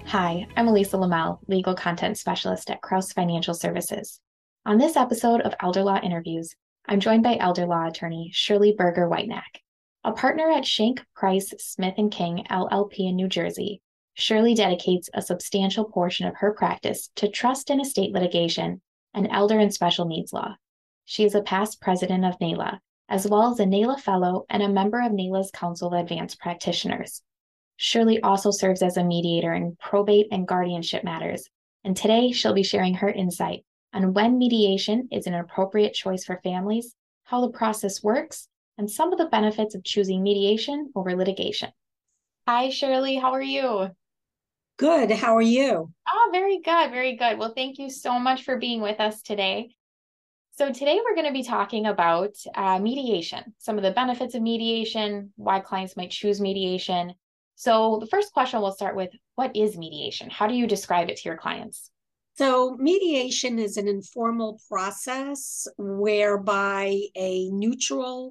Hi, I'm Elisa Lamel, Legal Content Specialist at Kraus Financial Services. On this episode of Elder Law Interviews, I'm joined by elder law attorney Shirley Berger Whitenack. A partner at Shank Price Smith and King LLP in New Jersey, Shirley dedicates a substantial portion of her practice to trust and estate litigation and elder and special needs law. She is a past president of NALA, as well as a NALA Fellow and a member of NALA's Council of Advanced Practitioners. Shirley also serves as a mediator in probate and guardianship matters, and today she'll be sharing her insight on when mediation is an appropriate choice for families, how the process works, and some of the benefits of choosing mediation over litigation. Hi, Shirley. How are you? Good. How are you? Oh, very good. Very good. Well, thank you so much for being with us today. So, today we're going to be talking about mediation, some of the benefits of mediation, why clients might choose mediation. So, the first question we'll start with, what is mediation? How do you describe it to your clients? So, mediation is an informal process whereby a neutral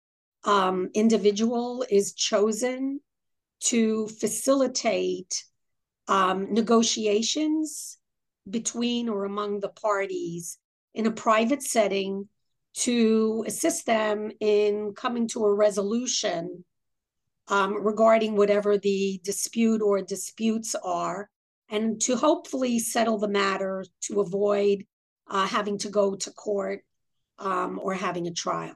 individual is chosen to facilitate negotiations between or among the parties in a private setting to assist them in coming to a resolution regarding whatever the dispute or disputes are, and to hopefully settle the matter to avoid having to go to court or having a trial.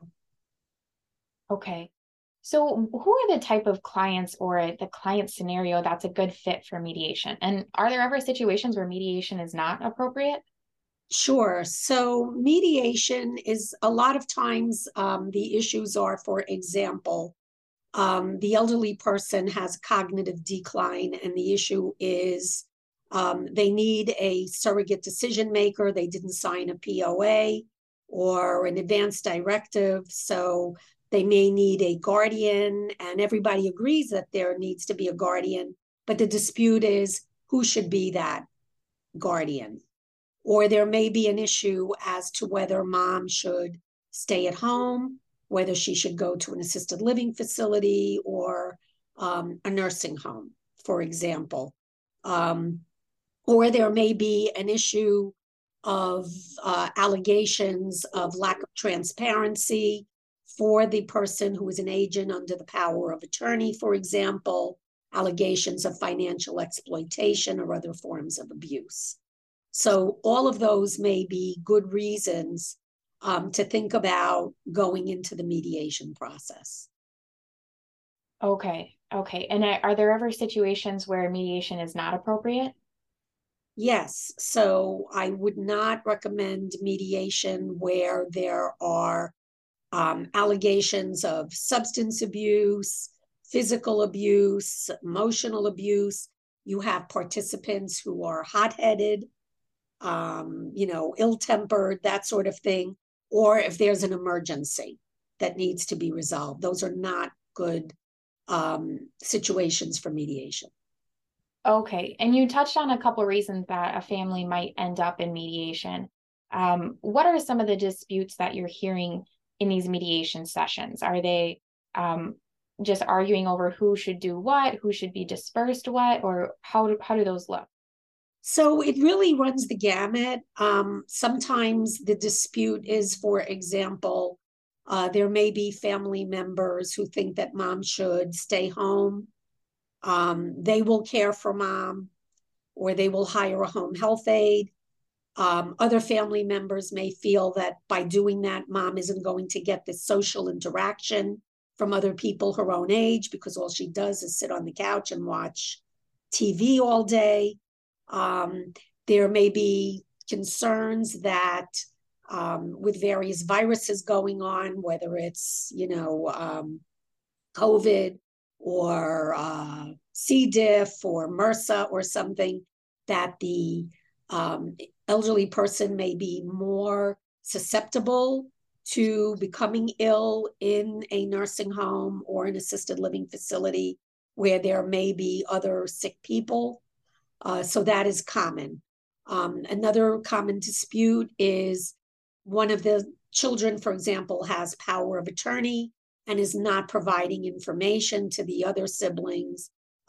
Okay. So, who are the type of clients or the client scenario that's a good fit for mediation? And are there ever situations where mediation is not appropriate? Sure. So, mediation is a lot of times the issues are, for example, the elderly person has cognitive decline, and the issue is they need a surrogate decision maker. They didn't sign a POA or an advance directive, so they may need a guardian, and everybody agrees that there needs to be a guardian, but the dispute is who should be that guardian. Or there may be an issue as to whether mom should stay at home, whether she should go to an assisted living facility or a nursing home, for example. Or there may be an issue of allegations of lack of transparency for the person who is an agent under the power of attorney, for example, allegations of financial exploitation or other forms of abuse. So all of those may be good reasons to think about going into the mediation process. Okay. Okay. And are there ever situations where mediation is not appropriate? Yes, so I would not recommend mediation where there are allegations of substance abuse, physical abuse, emotional abuse. You have participants who are hot-headed, ill-tempered, that sort of thing, or if there's an emergency that needs to be resolved. Those are not good situations for mediation. Okay. And you touched on a couple reasons that a family might end up in mediation. What are some of the disputes that you're hearing in these mediation sessions? Are they just arguing over who should do what, who should be dispersed what, or how do those look? So it really runs the gamut. Sometimes the dispute is, for example, there may be family members who think that mom should stay home. They will care for mom, or they will hire a home health aide. Other family members may feel that by doing that, mom isn't going to get the social interaction from other people her own age because all she does is sit on the couch and watch TV all day. There may be concerns that with various viruses going on, whether it's, COVID or C. diff or MRSA or something, that the elderly person may be more susceptible to becoming ill in a nursing home or an assisted living facility where there may be other sick people. So that is common. Another common dispute is one of the children, for example, has power of attorney and is not providing information to the other siblings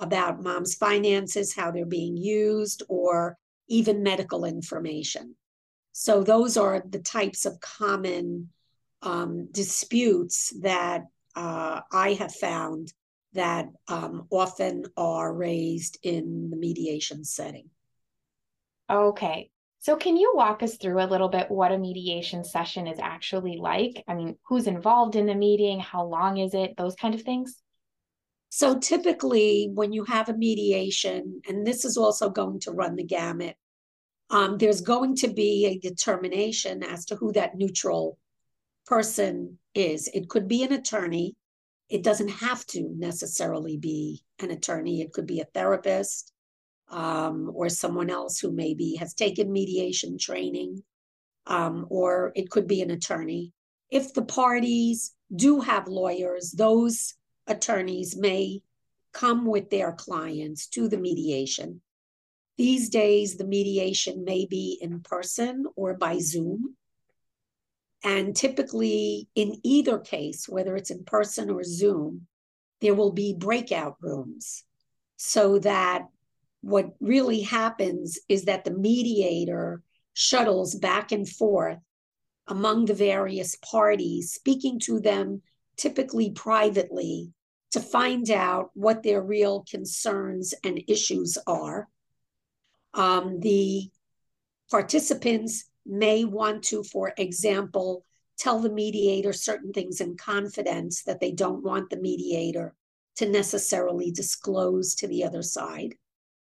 about mom's finances, how they're being used, or even medical information. So those are the types of common disputes that I have found that often are raised in the mediation setting. Okay. So can you walk us through a little bit what a mediation session is actually like? I mean, who's involved in the meeting? How long is it? Those kind of things? So typically, when you have a mediation, and this is also going to run the gamut, there's going to be a determination as to who that neutral person is. It could be an attorney. It doesn't have to necessarily be an attorney. It could be a therapist, or someone else who maybe has taken mediation training, or it could be an attorney. If the parties do have lawyers, those attorneys may come with their clients to the mediation. These days, the mediation may be in person or by Zoom. And typically, in either case, whether it's in person or Zoom, there will be breakout rooms so that what really happens is that the mediator shuttles back and forth among the various parties, speaking to them typically privately to find out what their real concerns and issues are. The participants may want to, for example, tell the mediator certain things in confidence that they don't want the mediator to necessarily disclose to the other side.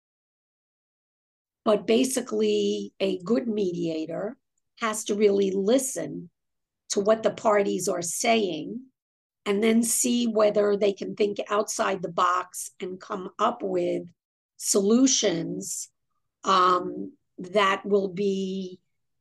But basically, a good mediator has to really listen to what the parties are saying and then see whether they can think outside the box and come up with solutions that will be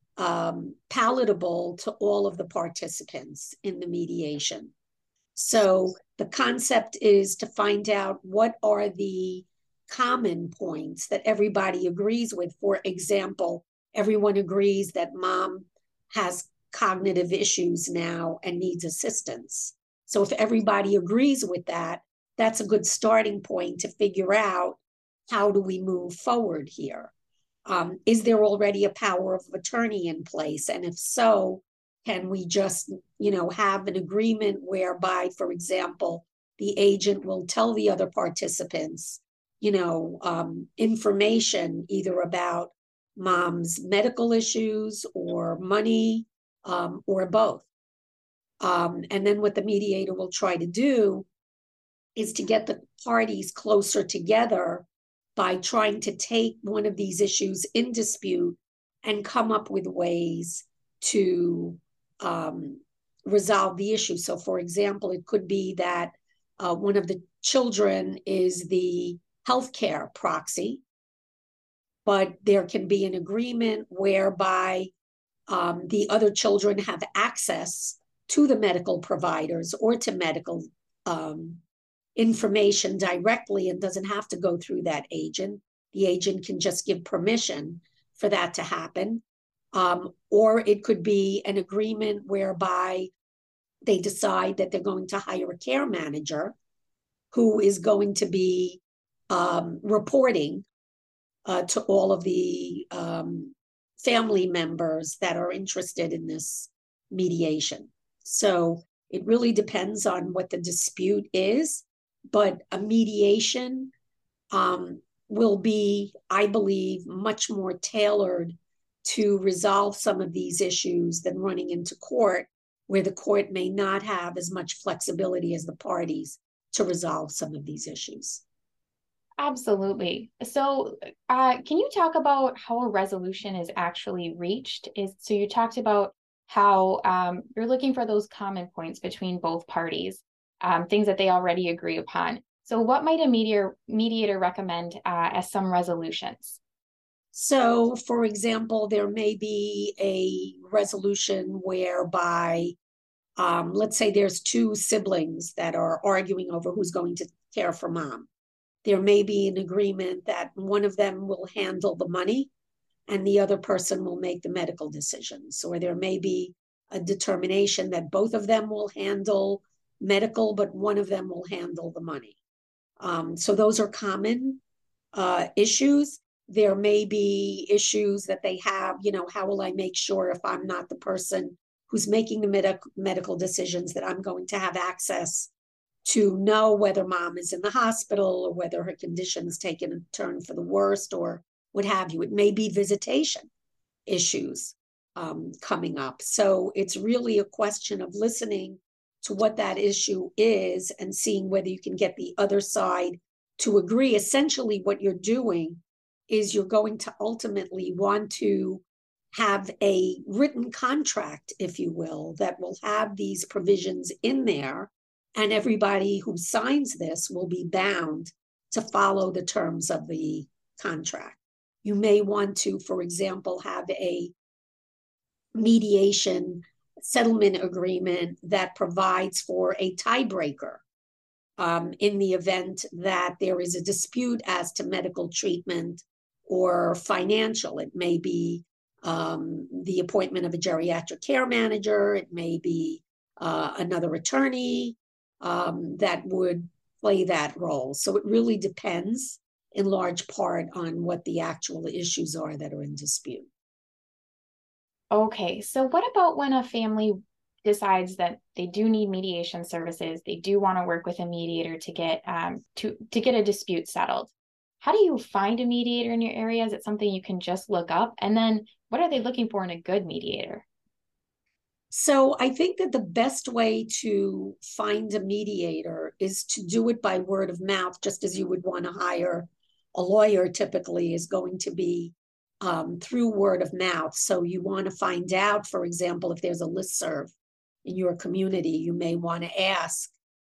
palatable to all of the participants in the mediation. So the concept is to find out what are the common points that everybody agrees with. For example, everyone agrees that mom has cognitive issues now and needs assistance. So if everybody agrees with that, that's a good starting point to figure out how do we move forward here. Is there already a power of attorney in place? And if so, can we just, have an agreement whereby, for example, the agent will tell the other participants, information either about mom's medical issues or money, or both. And then what the mediator will try to do is to get the parties closer together by trying to take one of these issues in dispute and come up with ways to resolve the issue. So, for example, it could be that one of the children is the healthcare proxy, but there can be an agreement whereby the other children have access to the medical providers or to medical information directly and doesn't have to go through that agent. The agent can just give permission for that to happen. Or it could be an agreement whereby they decide that they're going to hire a care manager who is going to be reporting to all of the family members that are interested in this mediation. So it really depends on what the dispute is, but a mediation will be, I believe, much more tailored to resolve some of these issues than running into court, where the court may not have as much flexibility as the parties to resolve some of these issues. Absolutely. So, can you talk about how a resolution is actually reached? So you talked about how you're looking for those common points between both parties, things that they already agree upon. So, what might a mediator recommend as some resolutions? So, for example, there may be a resolution whereby, let's say there's two siblings that are arguing over who's going to care for mom. There may be an agreement that one of them will handle the money and the other person will make the medical decisions. Or there may be a determination that both of them will handle medical, but one of them will handle the money. So those are common issues. There may be issues that they have, how will I make sure if I'm not the person who's making the medical decisions that I'm going to have access to know whether mom is in the hospital or whether her condition's taken a turn for the worst or what have you. It may be visitation issues coming up. So it's really a question of listening to what that issue is and seeing whether you can get the other side to agree. Essentially, what you're doing is you're going to ultimately want to have a written contract, if you will, that will have these provisions in there, and everybody who signs this will be bound to follow the terms of the contract. You may want to, for example, have a mediation settlement agreement that provides for a tiebreaker in the event that there is a dispute as to medical treatment or financial. It may be the appointment of a geriatric care manager. It may be another attorney that would play that role. So it really depends in large part on what the actual issues are that are in dispute. Okay, so what about when a family decides that they do need mediation services, they do want to work with a mediator to get to get a dispute settled? How do you find a mediator in your area? Is it something you can just look up? And then what are they looking for in a good mediator? So I think that the best way to find a mediator is to do it by word of mouth, just as you would want to hire a lawyer typically is going to be through word of mouth. So you want to find out, for example, if there's a listserv in your community, you may want to ask,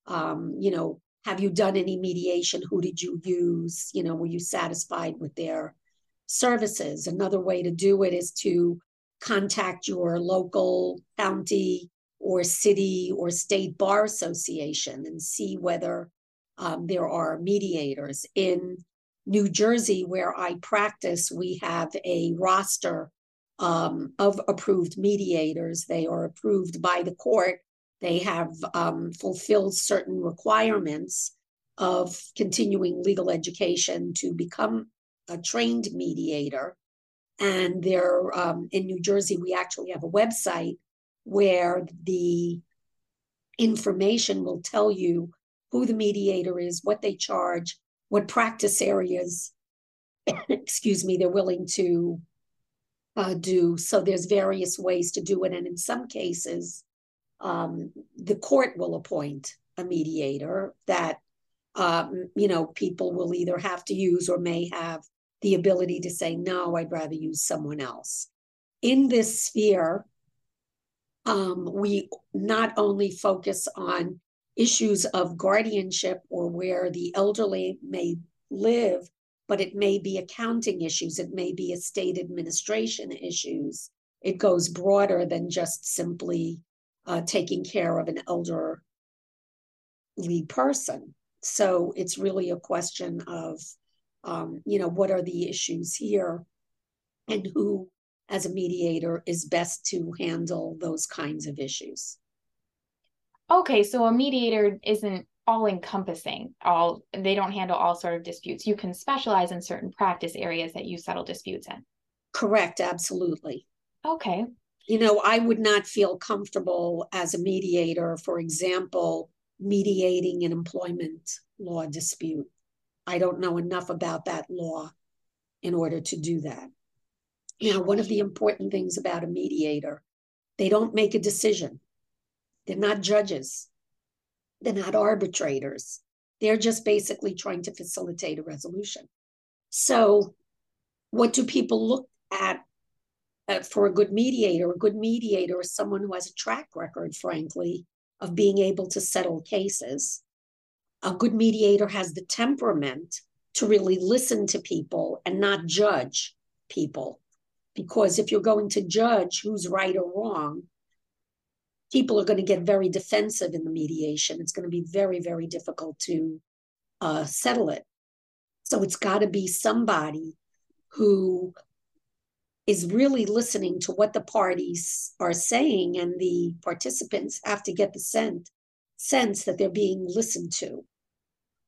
have you done any mediation? Who did you use? Were you satisfied with their services? Another way to do it is to contact your local county or city or state bar association and see whether there are mediators. In New Jersey, where I practice, we have a roster of approved mediators. They are approved by the court. They have fulfilled certain requirements of continuing legal education to become a trained mediator. And they're in New Jersey, we actually have a website where the information will tell you who the mediator is, what they charge, what practice areas, excuse me, they're willing to do. So there's various ways to do it. And in some cases, the court will appoint a mediator that, people will either have to use or may have the ability to say, no, I'd rather use someone else. In this sphere, we not only focus on issues of guardianship or where the elderly may live, but it may be accounting issues. It may be estate administration issues. It goes broader than just simply taking care of an elderly person. So it's really a question of, what are the issues here and who, as a mediator, is best to handle those kinds of issues. Okay, so a mediator isn't all encompassing. They don't handle all sort of disputes. You can specialize in certain practice areas that you settle disputes in. Correct, absolutely. Okay. I would not feel comfortable as a mediator, for example, mediating an employment law dispute. I don't know enough about that law in order to do that. Now, one of the important things about a mediator, they don't make a decision. They're not judges. They're not arbitrators. They're just basically trying to facilitate a resolution. So what do people look at for a good mediator? A good mediator is someone who has a track record, frankly, of being able to settle cases. A good mediator has the temperament to really listen to people and not judge people. Because if you're going to judge who's right or wrong, people are going to get very defensive in the mediation. It's going to be very, very difficult to settle it. So it's got to be somebody who is really listening to what the parties are saying, and the participants have to get the sense that they're being listened to.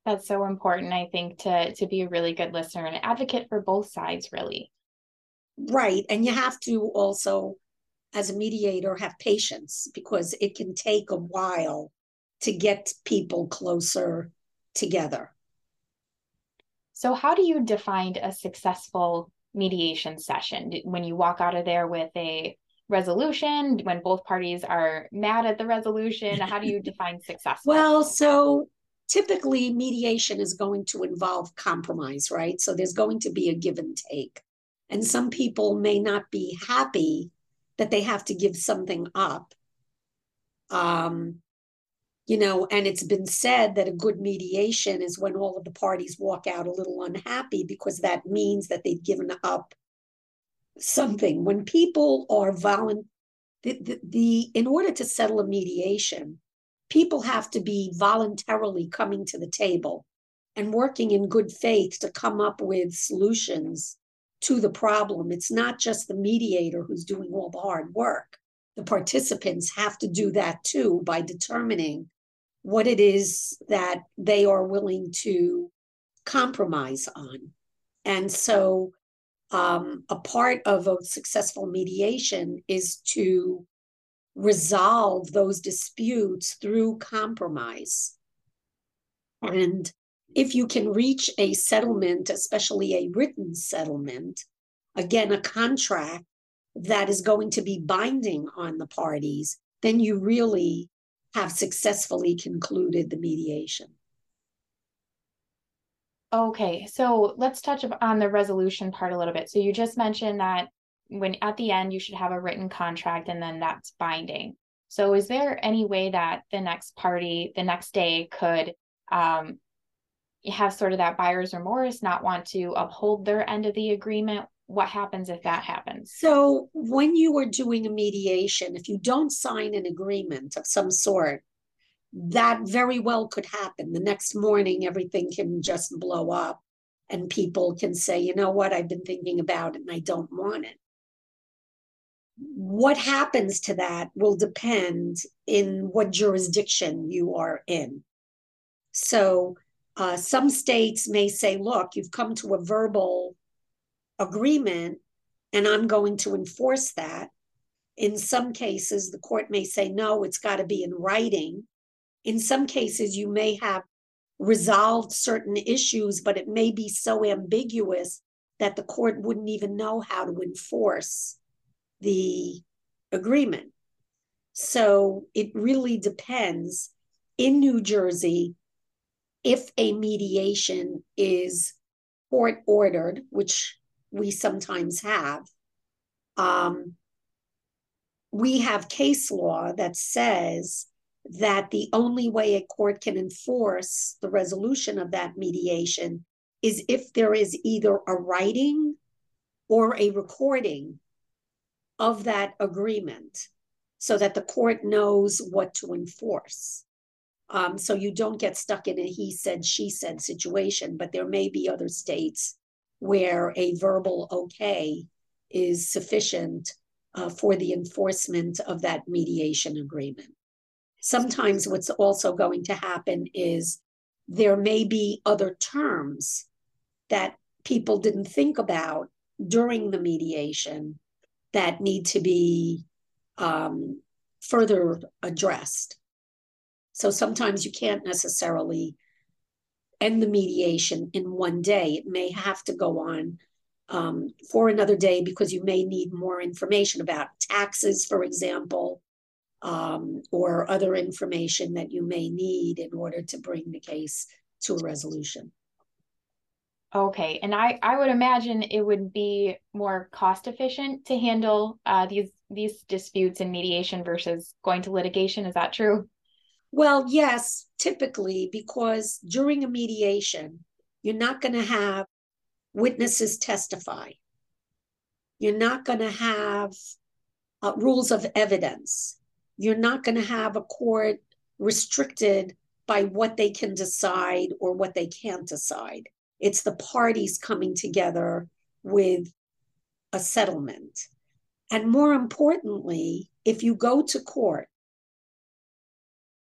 That's so important, I think, to be a really good listener and advocate for both sides, really. Right. And you have to also, as a mediator, have patience because it can take a while to get people closer together. So, how do you define a successful mediation session? When you walk out of there with a resolution, when both parties are mad at the resolution, how do you define successful? Well, so typically mediation is going to involve compromise, right? So there's going to be a give and take. And some people may not be happy that they have to give something up. Um, and it's been said that a good mediation is when all of the parties walk out a little unhappy because that means that they've given up something. When people are in order to settle a mediation, people have to be voluntarily coming to the table and working in good faith to come up with solutions to the problem. It's not just the mediator who's doing all the hard work. The participants have to do that too by determining what it is that they are willing to compromise on. And so a part of a successful mediation is to resolve those disputes through compromise. And if you can reach a settlement, especially a written settlement, again, a contract that is going to be binding on the parties, then you really have successfully concluded the mediation. Okay, so let's touch on the resolution part a little bit. So you just mentioned that when at the end you should have a written contract and then that's binding. So is there any way that the next party the next day could have sort of that buyer's remorse, not want to uphold their end of the agreement? What happens if that happens? So when you are doing a mediation, if you don't sign an agreement of some sort, that very well could happen. The next morning, everything can just blow up and people can say, you know what, I've been thinking about it and I don't want it. What happens to that will depend in what jurisdiction you are in. So some states may say, look, you've come to a verbal agreement and I'm going to enforce that. In some cases, the court may say, no, it's got to be in writing. In some cases, you may have resolved certain issues, but it may be so ambiguous that the court wouldn't even know how to enforce the agreement. So it really depends. In New Jersey, if a mediation is court ordered, which we sometimes have, we have case law that says that the only way a court can enforce the resolution of that mediation is if there is either a writing or a recording of that agreement so that the court knows what to enforce. So you don't get stuck in a he said, she said situation, but there may be other states where a verbal okay is sufficient for the enforcement of that mediation agreement. Sometimes what's also going to happen is there may be other terms that people didn't think about during the mediation that need to be further addressed. So sometimes you can't necessarily end the mediation in one day. It may have to go on for another day because you may need more information about taxes, for example, or other information that you may need in order to bring the case to a resolution. Okay, and I would imagine it would be more cost efficient to handle these disputes in mediation versus going to litigation. Is that true? Well, yes, typically, because during a mediation, you're not going to have witnesses testify. You're not going to have rules of evidence. You're not going to have a court restricted by what they can decide or what they can't decide. It's the parties coming together with a settlement. And more importantly, if you go to court,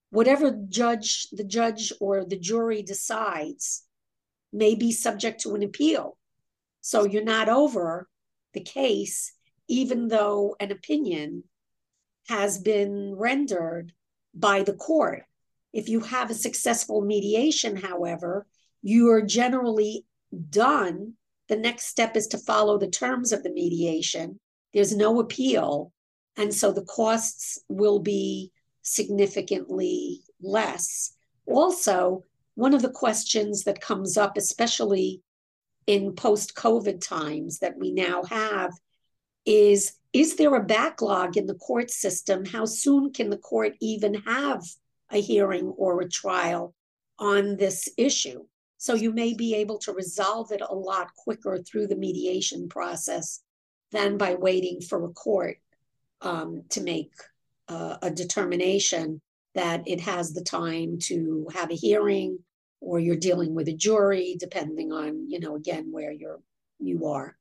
whatever the judge or the jury decides may be subject to an appeal. So you're not over the case, even though an opinion has been rendered by the court. If you have a successful mediation, however, you are generally done. The next step is to follow the terms of the mediation. There's no appeal. And so the costs will be significantly less. Also, one of the questions that comes up, especially in post-COVID times that we now have, is there a backlog in the court system? How soon can the court even have a hearing or a trial on this issue? So you may be able to resolve it a lot quicker through the mediation process than by waiting for a court to make a determination that it has the time to have a hearing, or you're dealing with a jury, depending on, again, where you are.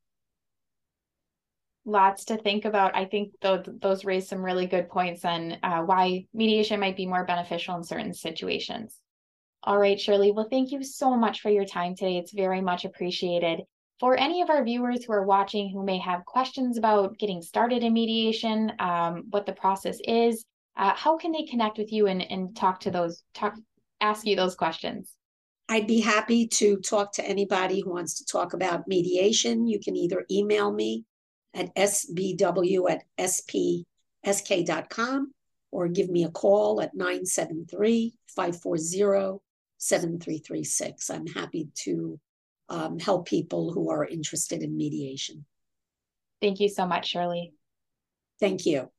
Lots to think about. I think those raise some really good points on why mediation might be more beneficial in certain situations. All right, Shirley. Well, thank you so much for your time today. It's very much appreciated. For any of our viewers who are watching who may have questions about getting started in mediation, what the process is, how can they connect with you and ask you those questions? I'd be happy to talk to anybody who wants to talk about mediation. You can either email me at sbw@spsk.com or give me a call at 973-540-7336. I'm happy to help people who are interested in mediation. Thank you so much, Shirley. Thank you.